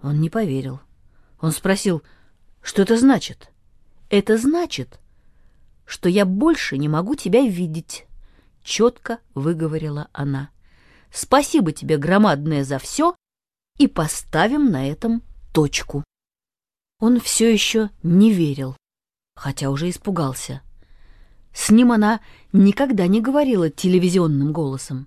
Он не поверил. Он спросил, что это значит? Это значит, что я больше не могу тебя видеть, четко выговорила она. Спасибо тебе громадное за все, и поставим на этом точку. Он все еще не верил, хотя уже испугался. С ним она никогда не говорила телевизионным голосом.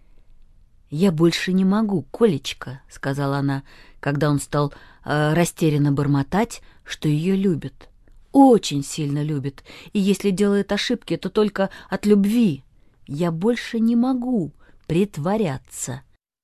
«Я больше не могу, Колечка», — сказала она, когда он стал растерянно бормотать, что ее любит. Очень сильно любит, и если делает ошибки, то только от любви. «Я больше не могу притворяться.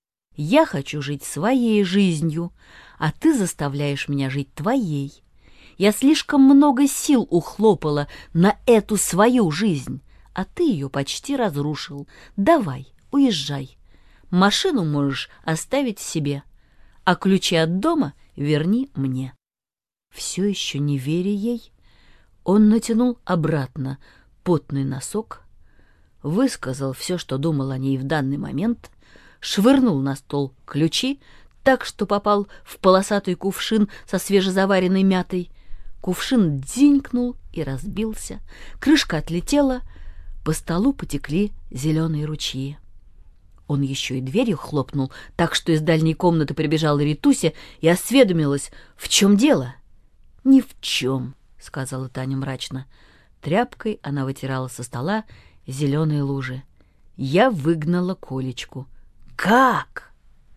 Я хочу жить своей жизнью, а ты заставляешь меня жить твоей. Я слишком много сил ухлопала на эту свою жизнь, а ты ее почти разрушил. Давай, уезжай. Машину можешь оставить себе, а ключи от дома верни мне». Все еще не веря ей, он натянул обратно потный носок, высказал все, что думал о ней в данный момент, швырнул на стол ключи так, что попал в полосатый кувшин со свежезаваренной мятой. Кувшин дзинькнул и разбился, крышка отлетела, по столу потекли зеленые ручьи. Он еще и дверью хлопнул, так что из дальней комнаты прибежала Ритуся и осведомилась, в чем дело. «Ни в чем», — сказала Таня мрачно. Тряпкой она вытирала со стола зеленые лужи. «Я выгнала Колечку». «Как?»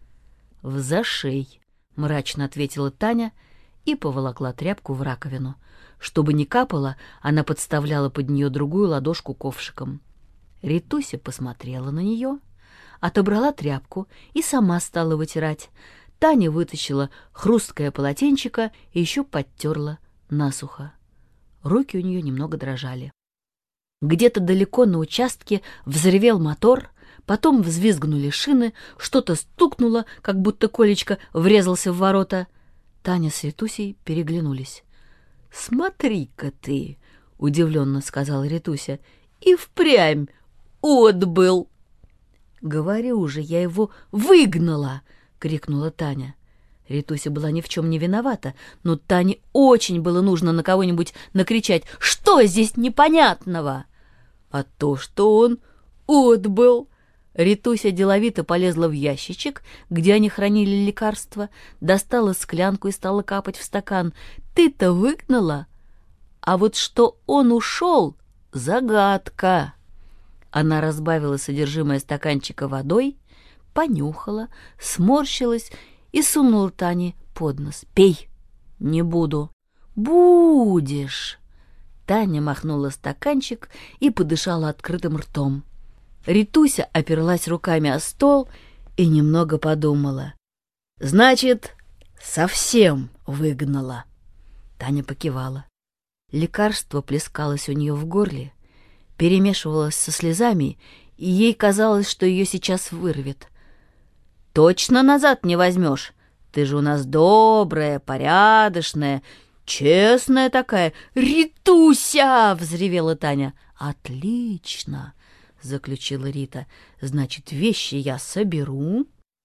«В зашей», — мрачно ответила Таня и поволокла тряпку в раковину. Чтобы не капало, она подставляла под нее другую ладошку ковшиком. Ритуся посмотрела на нее, отобрала тряпку и сама стала вытирать. Таня вытащила хрусткое полотенчико и еще подтерла насухо. Руки у нее немного дрожали. Где-то далеко на участке взревел мотор, потом взвизгнули шины, что-то стукнуло, как будто Колечка врезался в ворота. Таня с Ритусей переглянулись. «Смотри-ка ты!» — удивленно сказала Ритуся. «И впрямь отбыл!» «Говорю же, я его выгнала!» — крикнула Таня. Ритуся была ни в чем не виновата, но Тане очень было нужно на кого-нибудь накричать: «Что здесь непонятного?» «А то, что он отбыл!» Ритуся деловито полезла в ящичек, где они хранили лекарства, достала склянку и стала капать в стакан. «Ты-то выгнала, а вот что он ушел — загадка!» Она разбавила содержимое стаканчика водой, понюхала, сморщилась и сунула Тане под нос. «Пей!» «Не буду». «Будешь!» Таня махнула стаканчик и подышала открытым ртом. Ритуся оперлась руками о стол и немного подумала. «Значит, совсем выгнала». Таня покивала. Лекарство плескалось у нее в горле, перемешивалось со слезами, и ей казалось, что ее сейчас вырвет. «Точно назад не возьмешь? Ты же у нас добрая, порядочная, честная такая». «Ритуся!» — взревела Таня. «Отлично!» — заключила Рита. «Значит, вещи я соберу,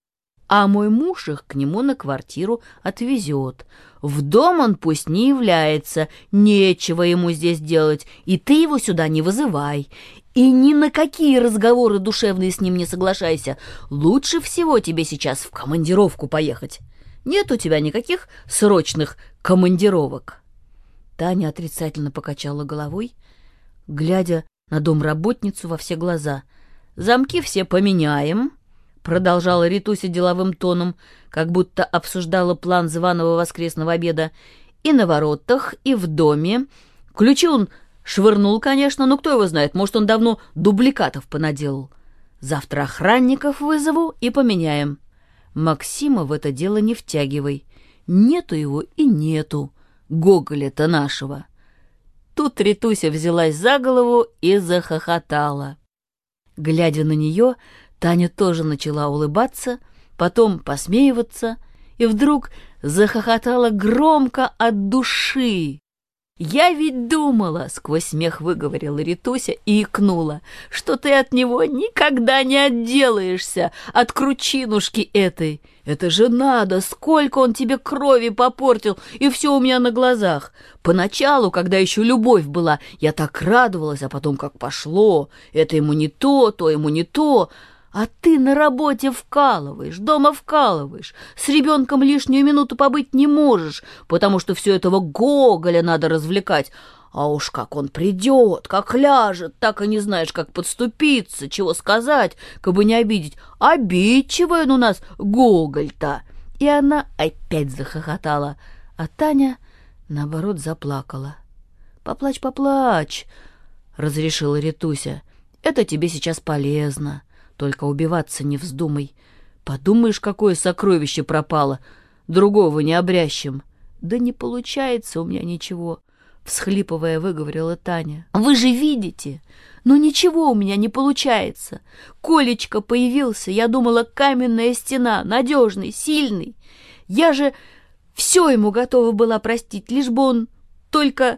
а мой муж их к нему на квартиру отвезет. В дом он пусть не является, нечего ему здесь делать, и ты его сюда не вызывай. И ни на какие разговоры душевные с ним не соглашайся. Лучше всего тебе сейчас в командировку поехать. Нет у тебя никаких срочных командировок». Таня отрицательно покачала головой, глядя на домработницу во все глаза. «Замки все поменяем», — продолжала Ритуся деловым тоном, как будто обсуждала план званого воскресного обеда, «и на воротах, и в доме. Ключи он швырнул, конечно, но кто его знает, может, он давно дубликатов понаделал. Завтра охранников вызову и поменяем. Максима в это дело не втягивай. Нету его и нету, Гоголя-то нашего». Тут Ритуся взялась за голову и захохотала. Глядя на нее, Таня тоже начала улыбаться, потом посмеиваться и вдруг захохотала громко от души. «Я ведь думала», — сквозь смех выговорила Ритуся и икнула, «что ты от него никогда не отделаешься, от кручинушки этой. Это же надо, сколько он тебе крови попортил, и все у меня на глазах. Поначалу, когда еще любовь была, я так радовалась, а потом как пошло. Это ему не то ему не то. А ты на работе вкалываешь, дома вкалываешь, с ребенком лишнюю минуту побыть не можешь, потому что все этого Гоголя надо развлекать. А уж как он придет, как ляжет, так и не знаешь, как подступиться, чего сказать, кабы не обидеть. Обидчивый он у нас Гоголь-то». И она опять захохотала, а Таня, наоборот, заплакала. «Поплачь, поплачь», — разрешила Ритуся, — «это тебе сейчас полезно. Только убиваться не вздумай. Подумаешь, какое сокровище пропало, другого не обрящем». «Да не получается у меня ничего», — всхлипывая, выговорила Таня. «Вы же видите, но ничего у меня не получается. Колечко появился, я думала, каменная стена, надежный, сильный. Я же все ему готова была простить, лишь бы он только...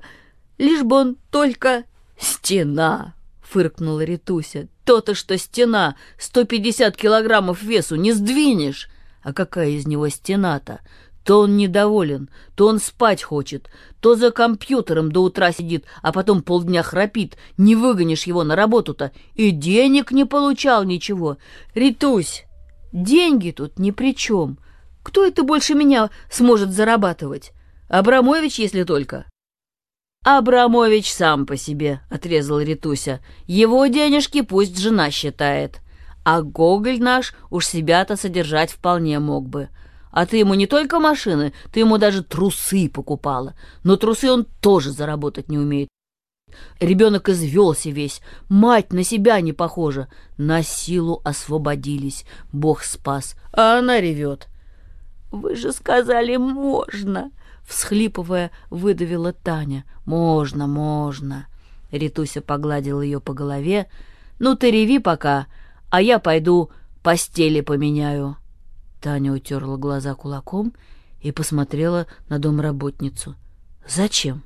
«Стена!» — фыркнула Ритуся. «То-то, что стена, 150 килограммов весу, не сдвинешь. А какая из него стена-то? То он недоволен, то он спать хочет, то за компьютером до утра сидит, а потом полдня храпит. Не выгонишь его на работу-то. И денег не получал ничего. Ритусь, деньги тут ни при чем. Кто это больше меня сможет зарабатывать? Абрамович, если только». «Абрамович сам по себе», — отрезала Ритуся. «Его денежки пусть жена считает. А Гоголь наш уж себя-то содержать вполне мог бы. А ты ему не только машины, ты ему даже трусы покупала. Но трусы он тоже заработать не умеет. Ребенок извелся весь, мать на себя не похожа. На силу освободились, Бог спас, а она ревет». «Вы же сказали, можно!» — всхлипывая, выдавила Таня. «Можно, можно!» — Ритуся погладила ее по голове. «Ну ты реви пока, а я пойду постели поменяю». Таня утерла глаза кулаком и посмотрела на домработницу. «Зачем?»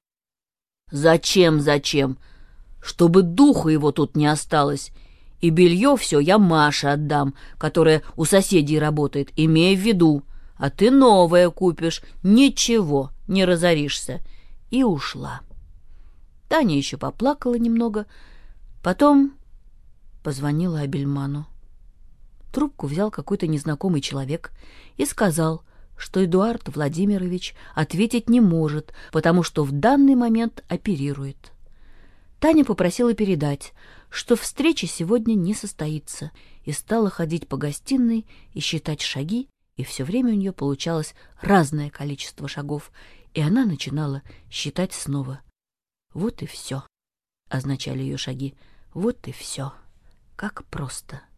«Зачем? Чтобы духу его тут не осталось. И белье все я Маше отдам, которая у соседей работает, имея в виду. А ты новое купишь, ничего, не разоришься». И ушла. Таня еще поплакала немного, потом позвонила Абельману. Трубку взял какой-то незнакомый человек и сказал, что Эдуард Владимирович ответить не может, потому что в данный момент оперирует. Таня попросила передать, что встреча сегодня не состоится, и стала ходить по гостиной и считать шаги, и все время у нее получалось разное количество шагов, и она начинала считать снова. «Вот и все», — означали ее шаги. «Вот и все. Как просто».